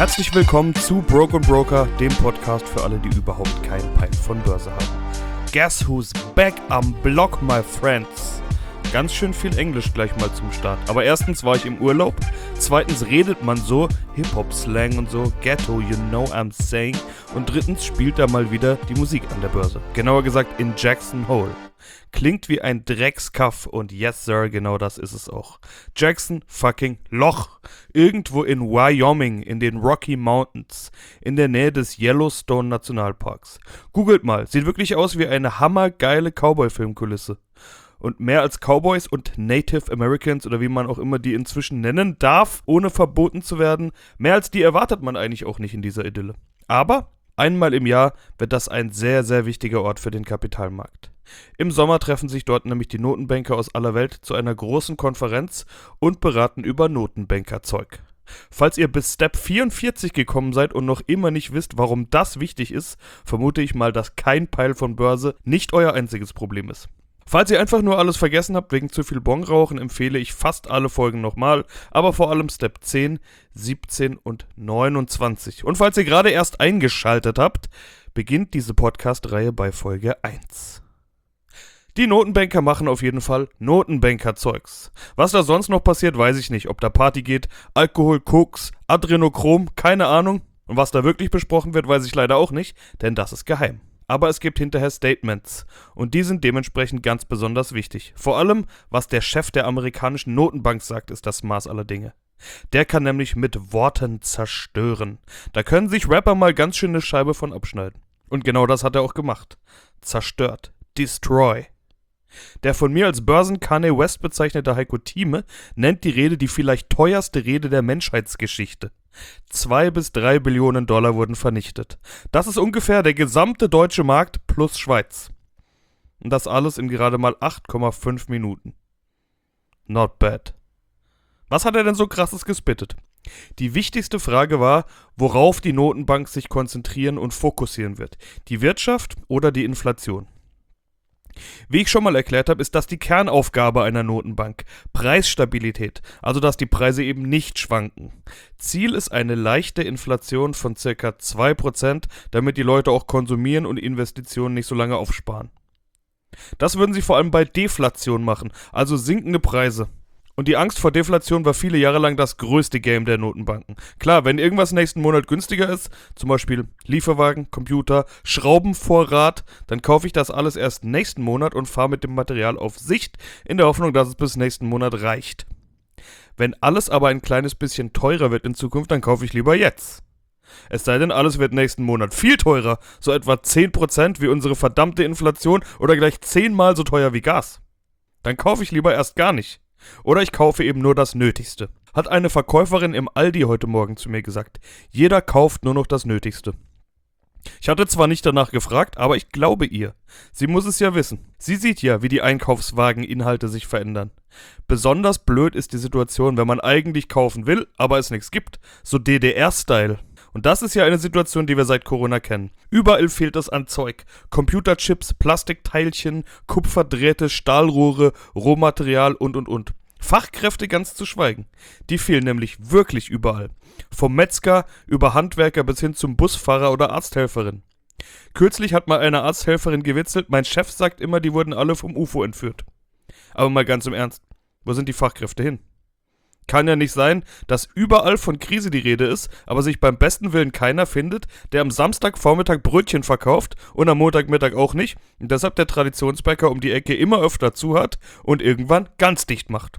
Herzlich willkommen zu Broke & Broker, dem Podcast für alle, die überhaupt keinen Peil von Börse haben. Guess who's back am Block, my friends? Ganz schön viel Englisch gleich mal zum Start. Aber erstens war ich im Urlaub, zweitens redet man so, Hip-Hop-Slang und so, Ghetto, you know I'm saying. Und drittens spielt da mal wieder die Musik an der Börse. Genauer gesagt in Jackson Hole. Klingt wie ein Dreckskaff und yes sir, genau das ist es auch. Jackson fucking Loch. Irgendwo in Wyoming, in den Rocky Mountains, in der Nähe des Yellowstone Nationalparks. Googelt mal, sieht wirklich aus wie eine hammergeile Cowboy-Filmkulisse. Und mehr als Cowboys und Native Americans oder wie man auch immer die inzwischen nennen darf, ohne verboten zu werden, mehr als die erwartet man eigentlich auch nicht in dieser Idylle. Aber einmal im Jahr wird das ein sehr, sehr wichtiger Ort für den Kapitalmarkt. Im Sommer treffen sich dort nämlich die Notenbanker aus aller Welt zu einer großen Konferenz und beraten über Notenbankerzeug. Falls ihr bis Step 44 gekommen seid und noch immer nicht wisst, warum das wichtig ist, vermute ich mal, dass kein Peil von Börse nicht euer einziges Problem ist. Falls ihr einfach nur alles vergessen habt wegen zu viel Bonrauchen, empfehle ich fast alle Folgen nochmal, aber vor allem Step 10, 17 und 29. Und falls ihr gerade erst eingeschaltet habt, beginnt diese Podcast-Reihe bei Folge 1. Die Notenbanker machen auf jeden Fall Notenbanker-Zeugs. Was da sonst noch passiert, weiß ich nicht. Ob da Party geht, Alkohol, Koks, Adrenochrom, keine Ahnung. Und was da wirklich besprochen wird, weiß ich leider auch nicht, denn das ist geheim. Aber es gibt hinterher Statements und die sind dementsprechend ganz besonders wichtig. Vor allem, was der Chef der amerikanischen Notenbank sagt, ist das Maß aller Dinge. Der kann nämlich mit Worten zerstören. Da können sich Rapper mal ganz schön eine Scheibe von abschneiden. Und genau das hat er auch gemacht. Zerstört. Destroy. Der von mir als Börsen-Kanye West bezeichnete Heiko Thieme nennt die Rede die vielleicht teuerste Rede der Menschheitsgeschichte. 2 bis 3 Billionen Dollar wurden vernichtet. Das ist ungefähr der gesamte deutsche Markt plus Schweiz. Und das alles in gerade mal 8,5 Minuten. Not bad. Was hat er denn so krasses gespittet? Die wichtigste Frage war, worauf die Notenbank sich konzentrieren und fokussieren wird. Die Wirtschaft oder die Inflation? Wie ich schon mal erklärt habe, ist das die Kernaufgabe einer Notenbank. Preisstabilität, also dass die Preise eben nicht schwanken. Ziel ist eine leichte Inflation von ca. 2%, damit die Leute auch konsumieren und Investitionen nicht so lange aufsparen. Das würden sie vor allem bei Deflation machen, also sinkende Preise. Und die Angst vor Deflation war viele Jahre lang das größte Game der Notenbanken. Klar, wenn irgendwas nächsten Monat günstiger ist, zum Beispiel Lieferwagen, Computer, Schraubenvorrat, dann kaufe ich das alles erst nächsten Monat und fahre mit dem Material auf Sicht, in der Hoffnung, dass es bis nächsten Monat reicht. Wenn alles aber ein kleines bisschen teurer wird in Zukunft, dann kaufe ich lieber jetzt. Es sei denn, alles wird nächsten Monat viel teurer, so etwa 10% wie unsere verdammte Inflation oder gleich 10-mal so teuer wie Gas. Dann kaufe ich lieber erst gar nicht. Oder ich kaufe eben nur das Nötigste. Hat eine Verkäuferin im Aldi heute Morgen zu mir gesagt. Jeder kauft nur noch das Nötigste. Ich hatte zwar nicht danach gefragt, aber ich glaube ihr. Sie muss es ja wissen. Sie sieht ja, wie die Einkaufswageninhalte sich verändern. Besonders blöd ist die Situation, wenn man eigentlich kaufen will, aber es nichts gibt. So DDR-Style. Und das ist ja eine Situation, die wir seit Corona kennen. Überall fehlt es an Zeug. Computerchips, Plastikteilchen, Kupferdrähte, Stahlrohre, Rohmaterial und. Fachkräfte ganz zu schweigen. Die fehlen nämlich wirklich überall. Vom Metzger über Handwerker bis hin zum Busfahrer oder Arzthelferin. Kürzlich hat mal eine Arzthelferin gewitzelt, mein Chef sagt immer, die wurden alle vom UFO entführt. Aber mal ganz im Ernst, wo sind die Fachkräfte hin? Kann ja nicht sein, dass überall von Krise die Rede ist, aber sich beim besten Willen keiner findet, der am Samstagvormittag Brötchen verkauft und am Montagmittag auch nicht und deshalb der Traditionsbäcker um die Ecke immer öfter zu hat und irgendwann ganz dicht macht.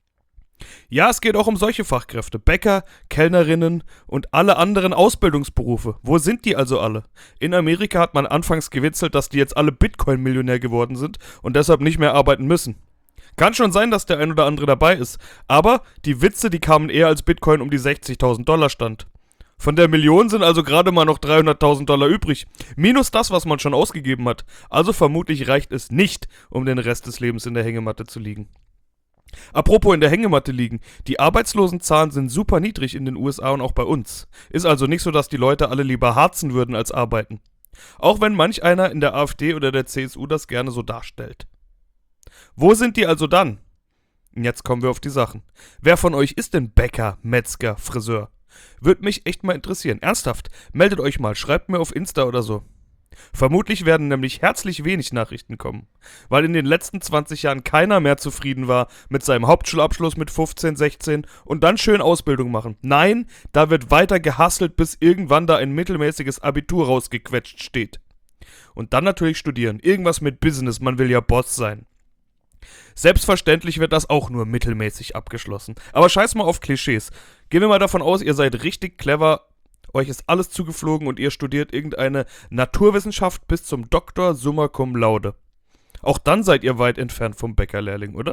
Ja, es geht auch um solche Fachkräfte, Bäcker, Kellnerinnen und alle anderen Ausbildungsberufe. Wo sind die also alle? In Amerika hat man anfangs gewitzelt, dass die jetzt alle Bitcoin-Millionär geworden sind und deshalb nicht mehr arbeiten müssen. Kann schon sein, dass der ein oder andere dabei ist, aber die Witze, die kamen eher als Bitcoin um die 60.000 Dollar stand. Von der Million sind also gerade mal noch 300.000 Dollar übrig, minus das, was man schon ausgegeben hat. Also vermutlich reicht es nicht, um den Rest des Lebens in der Hängematte zu liegen. Apropos in der Hängematte liegen, die Arbeitslosenzahlen sind super niedrig in den USA und auch bei uns. Ist also nicht so, dass die Leute alle lieber harzen würden als arbeiten. Auch wenn manch einer in der AfD oder der CSU das gerne so darstellt. Wo sind die also dann? Jetzt kommen wir auf die Sachen. Wer von euch ist denn Bäcker, Metzger, Friseur? Würde mich echt mal interessieren. Ernsthaft, meldet euch mal, schreibt mir auf Insta oder so. Vermutlich werden nämlich herzlich wenig Nachrichten kommen, weil in den letzten 20 Jahren keiner mehr zufrieden war mit seinem Hauptschulabschluss mit 15, 16 und dann schön Ausbildung machen. Nein, da wird weiter gehustelt, bis irgendwann da ein mittelmäßiges Abitur rausgequetscht steht. Und dann natürlich studieren, irgendwas mit Business, man will ja Boss sein. Selbstverständlich wird das auch nur mittelmäßig abgeschlossen. Aber scheiß mal auf Klischees. Gehen wir mal davon aus, ihr seid richtig clever, euch ist alles zugeflogen und ihr studiert irgendeine Naturwissenschaft bis zum Doktor summa cum laude. Auch dann seid ihr weit entfernt vom Bäckerlehrling, oder?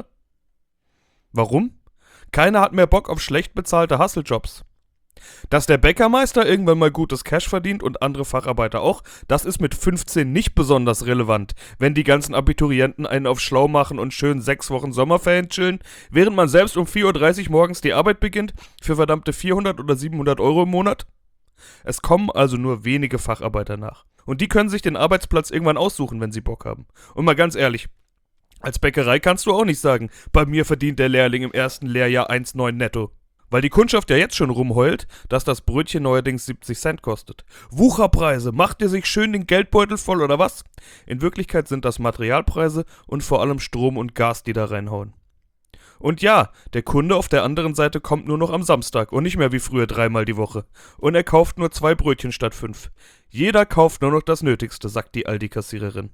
Warum? Keiner hat mehr Bock auf schlecht bezahlte Hustle-Jobs. Dass der Bäckermeister irgendwann mal gutes Cash verdient und andere Facharbeiter auch, das ist mit 15 nicht besonders relevant, wenn die ganzen Abiturienten einen auf schlau machen und schön 6 Wochen Sommerferien chillen, während man selbst um 4:30 Uhr morgens die Arbeit beginnt, für verdammte 400 oder 700 Euro im Monat. Es kommen also nur wenige Facharbeiter nach. Und die können sich den Arbeitsplatz irgendwann aussuchen, wenn sie Bock haben. Und mal ganz ehrlich, als Bäckerei kannst du auch nicht sagen, bei mir verdient der Lehrling im ersten Lehrjahr 1,9 netto. Weil die Kundschaft ja jetzt schon rumheult, dass das Brötchen neuerdings 70 Cent kostet. Wucherpreise, macht ihr sich schön den Geldbeutel voll oder was? In Wirklichkeit sind das Materialpreise und vor allem Strom und Gas, die da reinhauen. Und ja, der Kunde auf der anderen Seite kommt nur noch am Samstag und nicht mehr wie früher 3-mal die Woche. Und er kauft nur 2 Brötchen statt 5. Jeder kauft nur noch das Nötigste, sagt die Aldi-Kassiererin.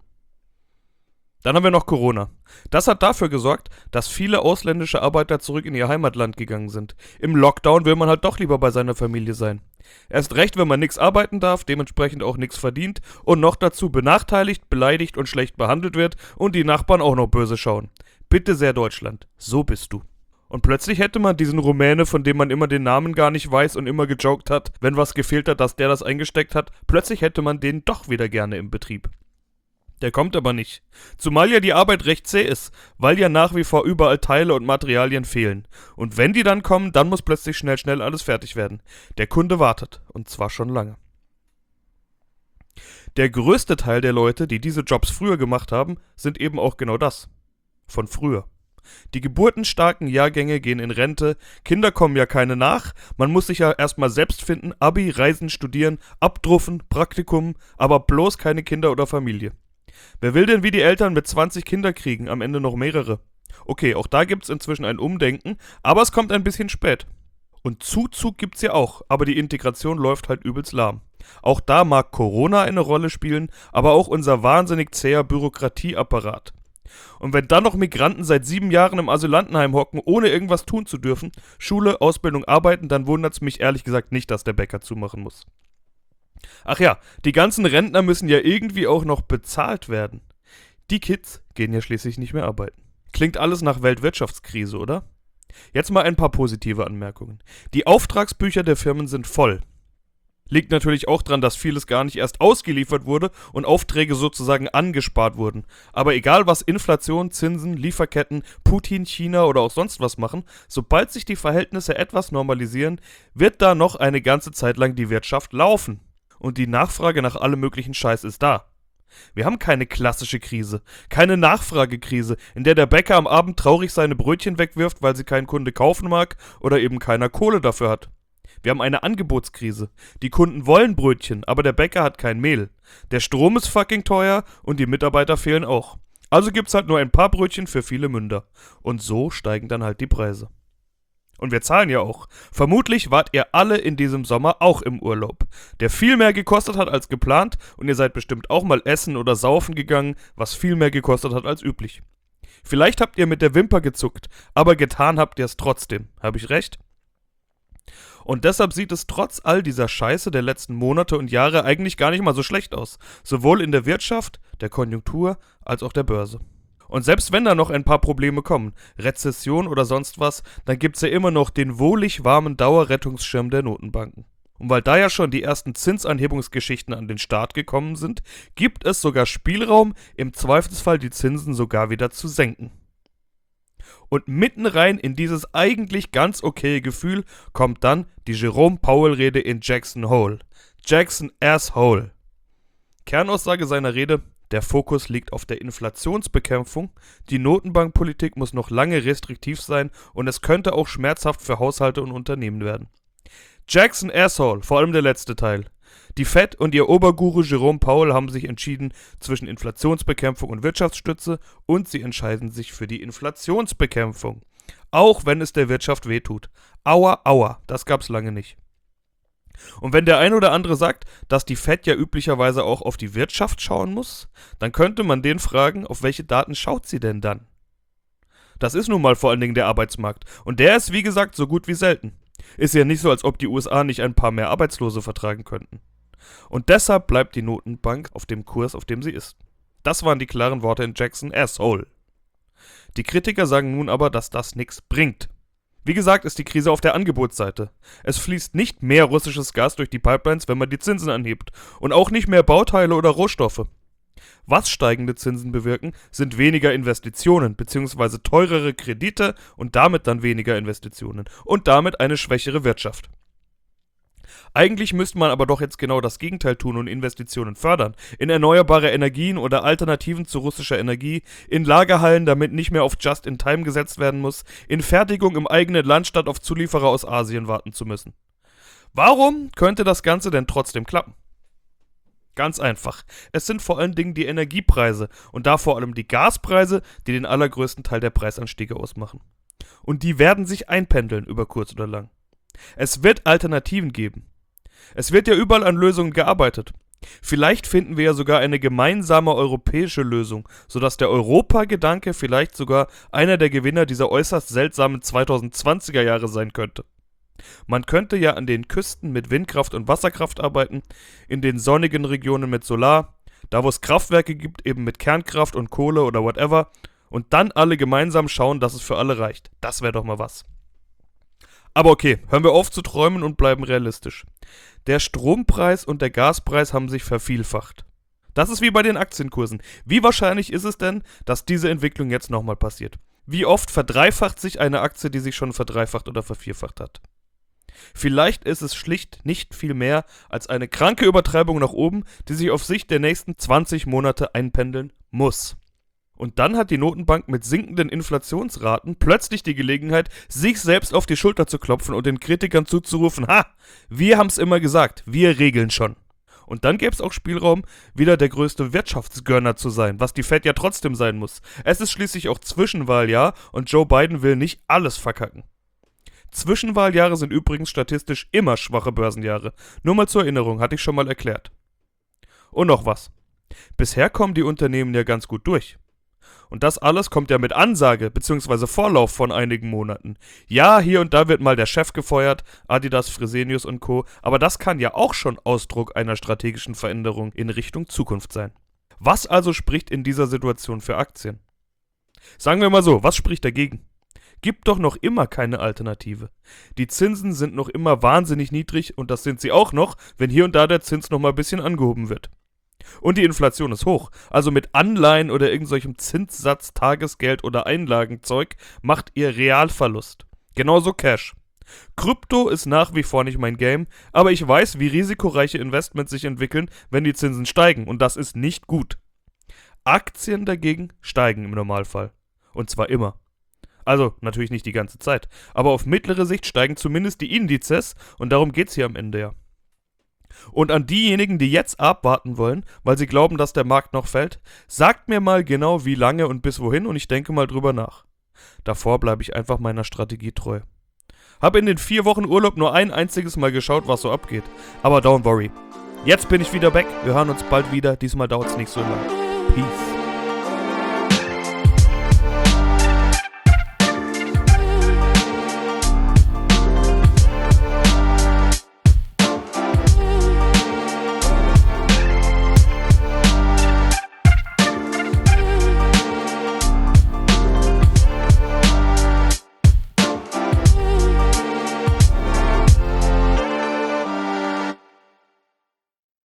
Dann haben wir noch Corona. Das hat dafür gesorgt, dass viele ausländische Arbeiter zurück in ihr Heimatland gegangen sind. Im Lockdown will man halt doch lieber bei seiner Familie sein. Erst recht, wenn man nichts arbeiten darf, dementsprechend auch nichts verdient und noch dazu benachteiligt, beleidigt und schlecht behandelt wird und die Nachbarn auch noch böse schauen. Bitte sehr Deutschland, so bist du. Und plötzlich hätte man diesen Rumäne, von dem man immer den Namen gar nicht weiß und immer gejoked hat, wenn was gefehlt hat, dass der das eingesteckt hat, plötzlich hätte man den doch wieder gerne im Betrieb. Der kommt aber nicht. Zumal ja die Arbeit recht zäh ist, weil ja nach wie vor überall Teile und Materialien fehlen. Und wenn die dann kommen, dann muss plötzlich schnell alles fertig werden. Der Kunde wartet, und zwar schon lange. Der größte Teil der Leute, die diese Jobs früher gemacht haben, sind eben auch genau das. Von früher. Die geburtenstarken Jahrgänge gehen in Rente, Kinder kommen ja keine nach, man muss sich ja erstmal selbst finden, Abi, Reisen, Studieren, Abdruffen, Praktikum, aber bloß keine Kinder oder Familie. Wer will denn wie die Eltern mit 20 Kinder kriegen, am Ende noch mehrere? Okay, auch da gibt's inzwischen ein Umdenken, aber es kommt ein bisschen spät. Und Zuzug gibt's ja auch, aber die Integration läuft halt übelst lahm. Auch da mag Corona eine Rolle spielen, aber auch unser wahnsinnig zäher Bürokratieapparat. Und wenn dann noch Migranten seit 7 Jahren im Asylantenheim hocken, ohne irgendwas tun zu dürfen, Schule, Ausbildung, Arbeiten, dann wundert's mich ehrlich gesagt nicht, dass der Bäcker zumachen muss. Ach ja, die ganzen Rentner müssen ja irgendwie auch noch bezahlt werden. Die Kids gehen ja schließlich nicht mehr arbeiten. Klingt alles nach Weltwirtschaftskrise, oder? Jetzt mal ein paar positive Anmerkungen. Die Auftragsbücher der Firmen sind voll. Liegt natürlich auch dran, dass vieles gar nicht erst ausgeliefert wurde und Aufträge sozusagen angespart wurden. Aber egal was Inflation, Zinsen, Lieferketten, Putin, China oder auch sonst was machen, sobald sich die Verhältnisse etwas normalisieren, wird da noch eine ganze Zeit lang die Wirtschaft laufen. Und die Nachfrage nach allem möglichen Scheiß ist da. Wir haben keine klassische Krise, keine Nachfragekrise, in der der Bäcker am Abend traurig seine Brötchen wegwirft, weil sie kein Kunde kaufen mag oder eben keiner Kohle dafür hat. Wir haben eine Angebotskrise. Die Kunden wollen Brötchen, aber der Bäcker hat kein Mehl. Der Strom ist fucking teuer und die Mitarbeiter fehlen auch. Also gibt's halt nur ein paar Brötchen für viele Münder. Und so steigen dann halt die Preise. Und wir zahlen ja auch. Vermutlich wart ihr alle in diesem Sommer auch im Urlaub, der viel mehr gekostet hat als geplant und ihr seid bestimmt auch mal essen oder saufen gegangen, was viel mehr gekostet hat als üblich. Vielleicht habt ihr mit der Wimper gezuckt, aber getan habt ihr es trotzdem. Habe ich recht? Und deshalb sieht es trotz all dieser Scheiße der letzten Monate und Jahre eigentlich gar nicht mal so schlecht aus. Sowohl in der Wirtschaft, der Konjunktur, als auch der Börse. Und selbst wenn da noch ein paar Probleme kommen, Rezession oder sonst was, dann gibt's ja immer noch den wohlig warmen Dauerrettungsschirm der Notenbanken. Und weil da ja schon die ersten Zinsanhebungsgeschichten an den Start gekommen sind, gibt es sogar Spielraum, im Zweifelsfall die Zinsen sogar wieder zu senken. Und mitten rein in dieses eigentlich ganz okaye Gefühl kommt dann die Jerome Powell-Rede in Jackson Hole. Jackson Asshole. Kernaussage seiner Rede: Der Fokus liegt auf der Inflationsbekämpfung, die Notenbankpolitik muss noch lange restriktiv sein und es könnte auch schmerzhaft für Haushalte und Unternehmen werden. Jackson Asshole, vor allem der letzte Teil. Die Fed und ihr Oberguru Jerome Powell haben sich entschieden zwischen Inflationsbekämpfung und Wirtschaftsstütze und sie entscheiden sich für die Inflationsbekämpfung. Auch wenn es der Wirtschaft wehtut. Aua, aua, das gab's lange nicht. Und wenn der ein oder andere sagt, dass die Fed ja üblicherweise auch auf die Wirtschaft schauen muss, dann könnte man den fragen, auf welche Daten schaut sie denn dann? Das ist nun mal vor allen Dingen der Arbeitsmarkt. Und der ist, wie gesagt, so gut wie selten. Ist ja nicht so, als ob die USA nicht ein paar mehr Arbeitslose vertragen könnten. Und deshalb bleibt die Notenbank auf dem Kurs, auf dem sie ist. Das waren die klaren Worte in Jackson Asshole. Die Kritiker sagen nun aber, dass das nichts bringt. Wie gesagt, ist die Krise auf der Angebotsseite. Es fließt nicht mehr russisches Gas durch die Pipelines, wenn man die Zinsen anhebt. Und auch nicht mehr Bauteile oder Rohstoffe. Was steigende Zinsen bewirken, sind weniger Investitionen bzw. teurere Kredite und damit dann weniger Investitionen und damit eine schwächere Wirtschaft. Eigentlich müsste man aber doch jetzt genau das Gegenteil tun und Investitionen fördern. In erneuerbare Energien oder Alternativen zu russischer Energie, in Lagerhallen, damit nicht mehr auf Just-in-Time gesetzt werden muss, in Fertigung im eigenen Land statt auf Zulieferer aus Asien warten zu müssen. Warum könnte das Ganze denn trotzdem klappen? Ganz einfach. Es sind vor allen Dingen die Energiepreise und da vor allem die Gaspreise, die den allergrößten Teil der Preisanstiege ausmachen. Und die werden sich einpendeln über kurz oder lang. Es wird Alternativen geben. Es wird ja überall an Lösungen gearbeitet. Vielleicht finden wir ja sogar eine gemeinsame europäische Lösung, sodass der Europa-Gedanke vielleicht sogar einer der Gewinner dieser äußerst seltsamen 2020er Jahre sein könnte. Man könnte ja an den Küsten mit Windkraft und Wasserkraft arbeiten, in den sonnigen Regionen mit Solar, da wo es Kraftwerke gibt, eben mit Kernkraft und Kohle oder whatever, und dann alle gemeinsam schauen, dass es für alle reicht. Das wäre doch mal was. Aber okay, hören wir auf zu träumen und bleiben realistisch. Der Strompreis und der Gaspreis haben sich vervielfacht. Das ist wie bei den Aktienkursen. Wie wahrscheinlich ist es denn, dass diese Entwicklung jetzt nochmal passiert? Wie oft verdreifacht sich eine Aktie, die sich schon verdreifacht oder vervierfacht hat? Vielleicht ist es schlicht nicht viel mehr als eine kranke Übertreibung nach oben, die sich auf Sicht der nächsten 20 Monate einpendeln muss. Und dann hat die Notenbank mit sinkenden Inflationsraten plötzlich die Gelegenheit, sich selbst auf die Schulter zu klopfen und den Kritikern zuzurufen, ha, wir haben's immer gesagt, wir regeln schon. Und dann gäbe es auch Spielraum, wieder der größte Wirtschaftsgönner zu sein, was die Fed ja trotzdem sein muss. Es ist schließlich auch Zwischenwahljahr und Joe Biden will nicht alles verkacken. Zwischenwahljahre sind übrigens statistisch immer schwache Börsenjahre. Nur mal zur Erinnerung, hatte ich schon mal erklärt. Und noch was. Bisher kommen die Unternehmen ja ganz gut durch. Und das alles kommt ja mit Ansage bzw. Vorlauf von einigen Monaten. Ja, hier und da wird mal der Chef gefeuert, Adidas, Fresenius und Co., aber das kann ja auch schon Ausdruck einer strategischen Veränderung in Richtung Zukunft sein. Was also spricht in dieser Situation für Aktien? Sagen wir mal so, was spricht dagegen? Gibt doch noch immer keine Alternative. Die Zinsen sind noch immer wahnsinnig niedrig und das sind sie auch noch, wenn hier und da der Zins noch mal ein bisschen angehoben wird. Und die Inflation ist hoch, also mit Anleihen oder irgendwelchem Zinssatz, Tagesgeld oder Einlagenzeug macht ihr Realverlust. Genauso Cash. Krypto ist nach wie vor nicht mein Game, aber ich weiß, wie risikoreiche Investments sich entwickeln, wenn die Zinsen steigen und das ist nicht gut. Aktien dagegen steigen im Normalfall. Und zwar immer. Also natürlich nicht die ganze Zeit, aber auf mittlere Sicht steigen zumindest die Indizes und darum geht's hier am Ende ja. Und an diejenigen, die jetzt abwarten wollen, weil sie glauben, dass der Markt noch fällt, sagt mir mal genau wie lange und bis wohin und ich denke mal drüber nach. Davor bleibe ich einfach meiner Strategie treu. Hab in den 4 Wochen Urlaub nur ein einziges Mal geschaut, was so abgeht. Aber don't worry. Jetzt bin ich wieder back, wir hören uns bald wieder, diesmal dauert's nicht so lang. Peace.